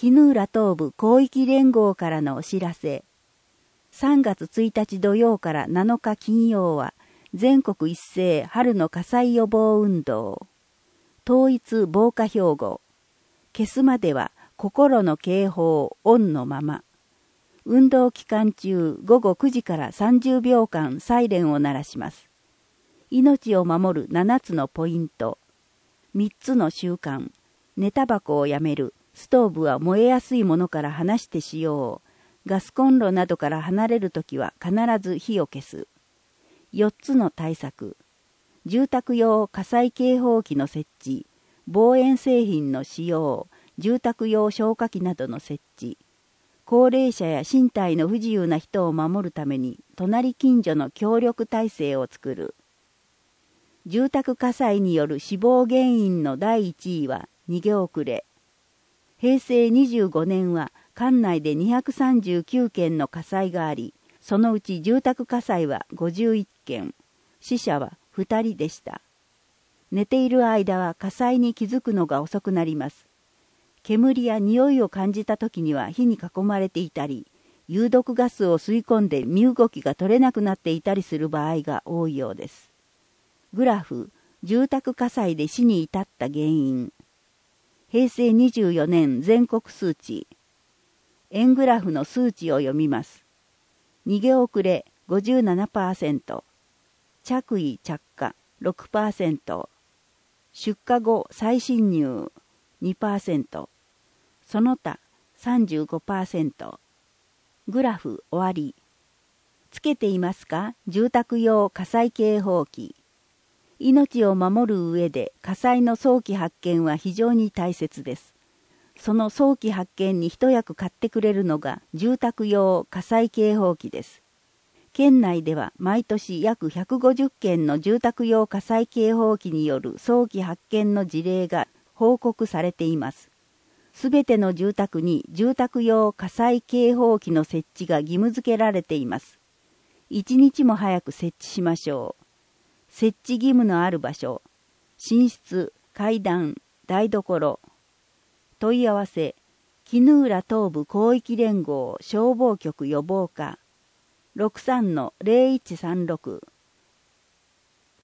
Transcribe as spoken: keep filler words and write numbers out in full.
絹浦東部広域連合からのお知らせ。さんがつついたち土曜からなのか金曜は、全国一斉春の火災予防運動。統一防火標語。消すまでは心の警報オンのまま。運動期間中ごごくじからさんじゅうびょうかんサイレンを鳴らします。命を守るななつのポイント。みっつの習慣。寝タバコをやめる。ストーブは燃えやすいものから離してしよう。ガスコンロなどから離れるときは必ず火を消す。よっつの対策。住宅用火災警報器の設置。防煙製品の使用。住宅用消火器などの設置。高齢者や身体の不自由な人を守るために隣近所の協力体制を作る。住宅火災による死亡原因のだいいちいは逃げ遅れ。へいせいにじゅうごねんは管内でにひゃくさんじゅうきゅうけんの火災があり、そのうち住宅火災はごじゅういっけん、死者はふたりでした。寝ている間は火災に気づくのが遅くなります。煙や匂いを感じた時には火に囲まれていたり、有毒ガスを吸い込んで身動きが取れなくなっていたりする場合が多いようです。グラフ、住宅火災で死に至った原因。へいせいにじゅうよねん全国数値。円グラフの数値を読みます。逃げ遅れ ごじゅうななパーセント、着衣着火 ろくパーセント、出火後再侵入 にパーセント、その他 さんじゅうごパーセント。グラフ終わり。つけていますか？住宅用火災警報器。命を守る上で火災の早期発見は非常に大切です。その早期発見に一役買ってくれるのが住宅用火災警報器です。県内では毎年約ひゃくごじゅっけんの住宅用火災警報器による早期発見の事例が報告されています。すべての住宅に住宅用火災警報器の設置が義務付けられています。一日も早く設置しましょう。設置義務のある場所、寝室、階段、台所。問い合わせ、絹浦東部広域連合消防局予防課、ろくさんのぜろいちさんろく。